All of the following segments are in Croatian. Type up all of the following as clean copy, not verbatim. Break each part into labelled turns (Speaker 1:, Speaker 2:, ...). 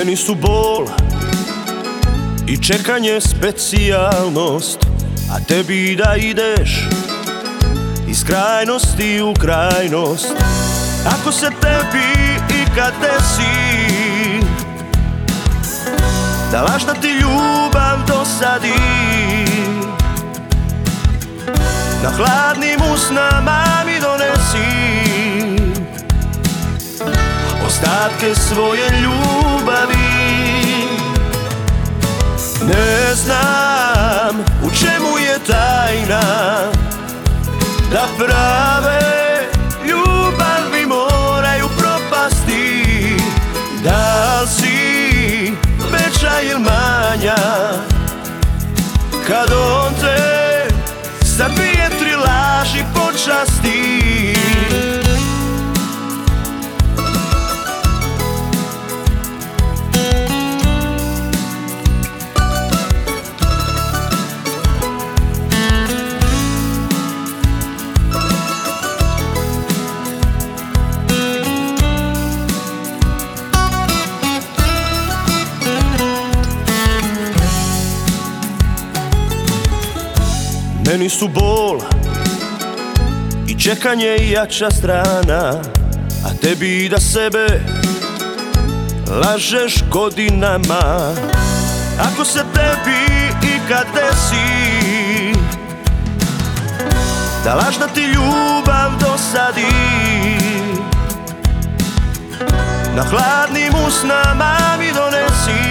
Speaker 1: Meni su bol i čekanje specijalnost, a tebi da ideš iz krajnosti u krajnost. Ako se tebi ikad desi da lažna ti ljubav dosadi, na hladnim usnama mi donesi ostatke svoje ljubavi. Ne znam u čemu je tajna da prave ljubavi moraju propasti. Da li si veća ili manja kad on te sa 2-3 laži počasti? Meni su bol i čekanje jača strana, a tebi da sebe lažeš godinama. Ako se tebi ikad desi da lažna ti ljubav dosadi, na hladnim usnama mi donesi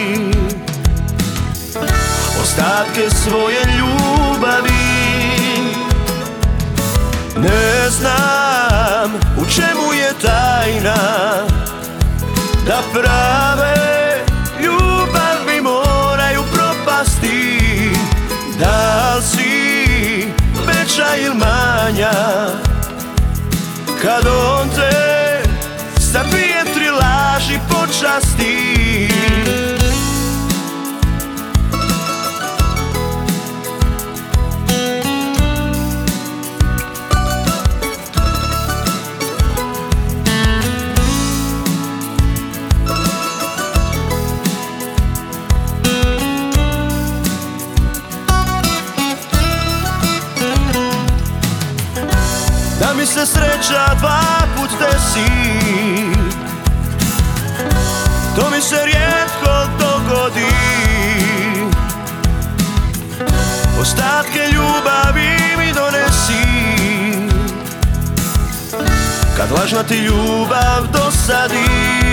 Speaker 1: ostatke svoje ljubavi. Ne znam u čemu je tajna da prave ljubavi moraju propasti. Da li si veća ili manja kad on te sa 2-3 laži počasti? Da mi se sreća 2 put desi, to mi se rijetko dogodi. Ostatke ljubavi mi donesi kad lažna ti ljubav dosadi.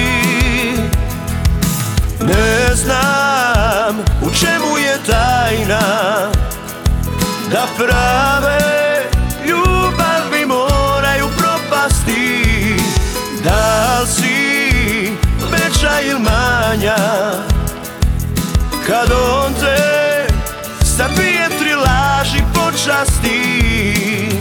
Speaker 1: Ne znam u čemu je tajna da prave ljubavi moraju propasti. Da li si veća ili manja kad on te sa 2-3 laži počasti?